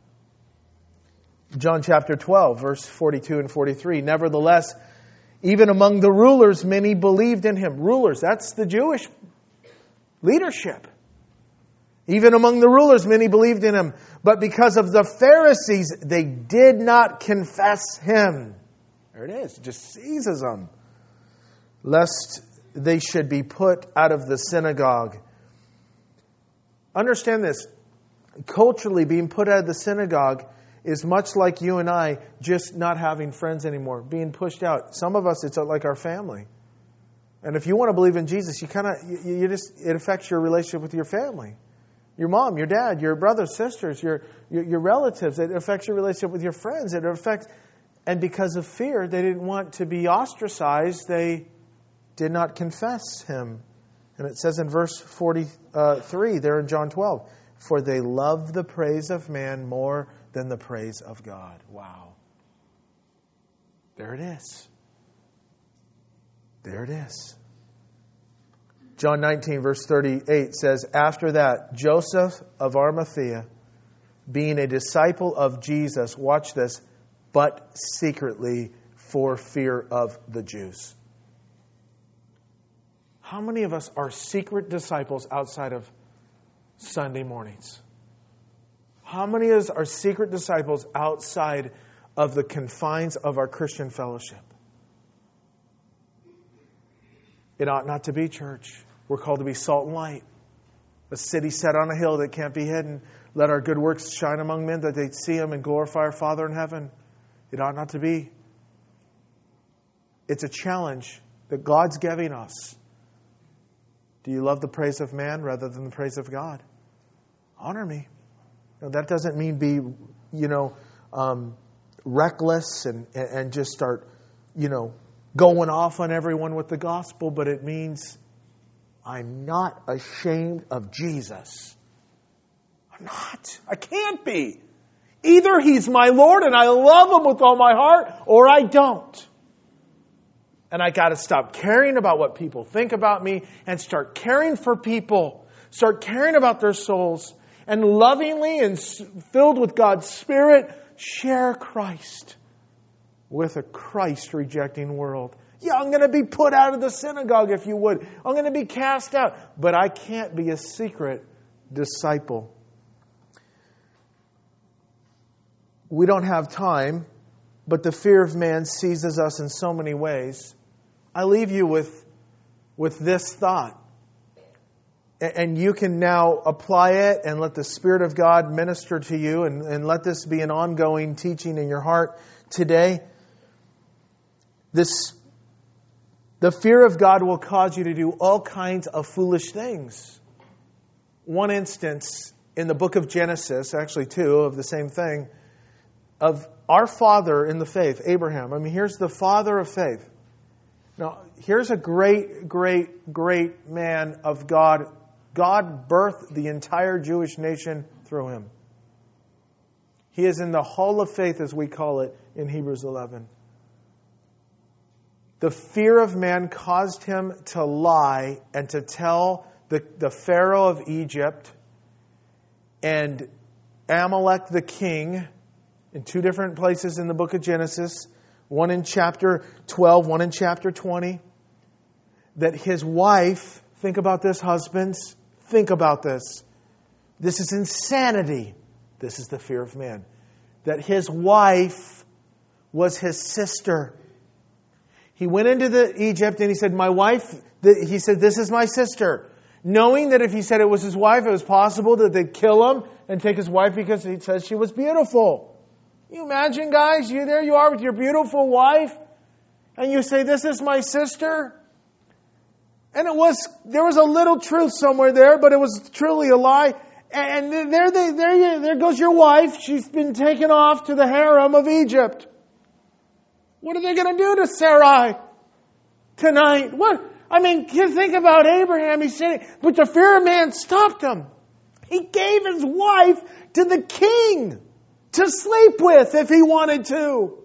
John chapter 12, verse 42 and 43. "Nevertheless, even among the rulers, many believed in Him." Rulers, that's the Jewish leadership. "Even among the rulers, many believed in Him. But because of the Pharisees, they did not confess Him." There it is. It just seizes them. "Lest they should be put out of the synagogue." Understand this. Culturally, being put out of the synagogue is much like you and I just not having friends anymore, being pushed out. Some of us, it's like our family. And if you want to believe in Jesus, it affects your relationship with your family. Your mom, your dad, your brothers, sisters, your relatives. It affects your relationship with your friends. And because of fear, they didn't want to be ostracized. They did not confess Him. And it says in verse 43 there in John 12, "For they love the praise of man more than the praise of God." Wow. There it is. There it is. John 19 verse 38 says, "After that, Joseph of Arimathea, being a disciple of Jesus," watch this, "but secretly for fear of the Jews." How many of us are secret disciples outside of Sunday mornings? How many of us are secret disciples outside of the confines of our Christian fellowship? It ought not to be, church. We're called to be salt and light. A city set on a hill that can't be hidden. Let our good works shine among men that they see them and glorify our Father in heaven. It ought not to be. It's a challenge that God's giving us. Do you love the praise of man rather than the praise of God? Honor me. Now, that doesn't mean be, reckless and just start, going off on everyone with the gospel, but it means I'm not ashamed of Jesus. I'm not. I can't be. Either He's my Lord and I love Him with all my heart, or I don't. And I got to stop caring about what people think about me and start caring for people. Start caring about their souls. And lovingly and filled with God's Spirit, share Christ with a Christ-rejecting world. Yeah, I'm going to be put out of the synagogue, if you would. I'm going to be cast out. But I can't be a secret disciple. We don't have time, but the fear of man seizes us in so many ways. I leave you with this thought. And you can now apply it and let the Spirit of God minister to you and let this be an ongoing teaching in your heart today. The fear of God will cause you to do all kinds of foolish things. One instance in the book of Genesis, actually two of the same thing, of our father in the faith, Abraham. I mean, here's the father of faith. Now, here's a great, great, great man of God. God birthed the entire Jewish nation through him. He is in the hall of faith, as we call it, in Hebrews 11. The fear of man caused him to lie and to tell the Pharaoh of Egypt and Amalek the king in two different places in the book of Genesis, one in chapter 12, one in chapter 20, that his wife, think about this, husbands, think about this. This is insanity. This is the fear of man. That his wife was his sister. He went into Egypt and he said, my wife, he said, this is my sister. Knowing that if he said it was his wife, it was possible that they'd kill him and take his wife because he said she was beautiful. Can you imagine, guys? There you are with your beautiful wife and you say, this is my sister. And there was a little truth somewhere there, but it was truly a lie. And there goes your wife. She's been taken off to the harem of Egypt. What are they going to do to Sarai tonight? What? I mean, think about Abraham. He's saying, but the fear of man stopped him. He gave his wife to the king to sleep with if he wanted to.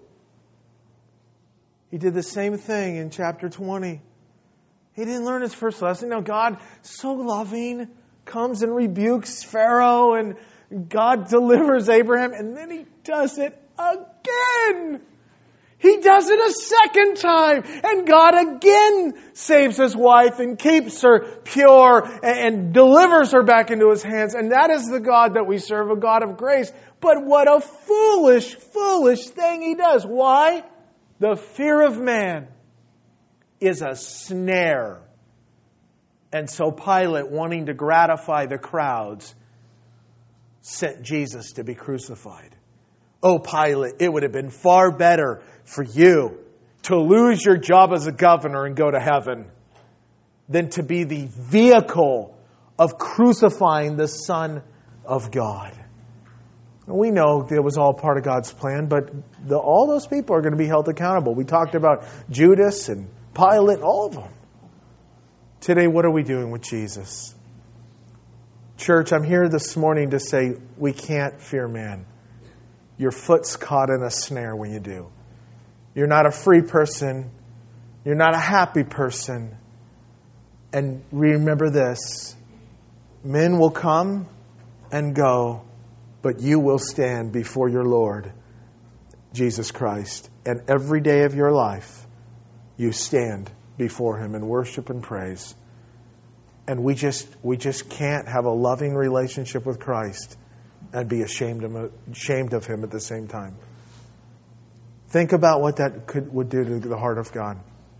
He did the same thing in chapter 20. He didn't learn his first lesson. Now God, so loving, comes and rebukes Pharaoh and God delivers Abraham and then he does it again. He does it a second time and God again saves his wife and keeps her pure and delivers her back into his hands. And that is the God that we serve, a God of grace. But what a foolish, foolish thing he does. Why? The fear of man is a snare. And so Pilate, wanting to gratify the crowds, sent Jesus to be crucified. Oh, Pilate, it would have been far better for you to lose your job as a governor and go to heaven than to be the vehicle of crucifying the Son of God. We know it was all part of God's plan, but all those people are going to be held accountable. We talked about Judas and Pilate, all of them. Today, what are we doing with Jesus? Church, I'm here this morning to say we can't fear man. Your foot's caught in a snare when you do. You're not a free person. You're not a happy person. And remember this. Men will come and go, but you will stand before your Lord, Jesus Christ. And every day of your life, you stand before Him in worship and praise. And we just can't have a loving relationship with Christ and be ashamed of Him at the same time. Think about what that would do to the heart of God.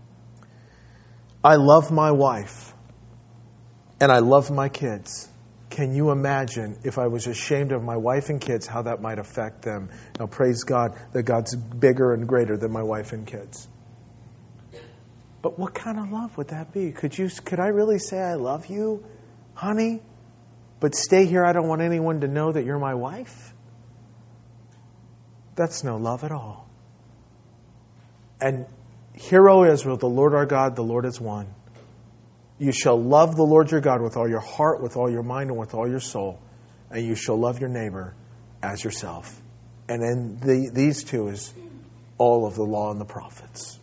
I love my wife and I love my kids. Can you imagine if I was ashamed of my wife and kids, how that might affect them? Now, praise God that God's bigger and greater than my wife and kids. But what kind of love would that be? Could I really say I love you, honey? But stay here, I don't want anyone to know that you're my wife? That's no love at all. And hear, O Israel, the Lord our God, the Lord is one. You shall love the Lord your God with all your heart, with all your mind, and with all your soul. And you shall love your neighbor as yourself. And then these two is all of the law and the prophets.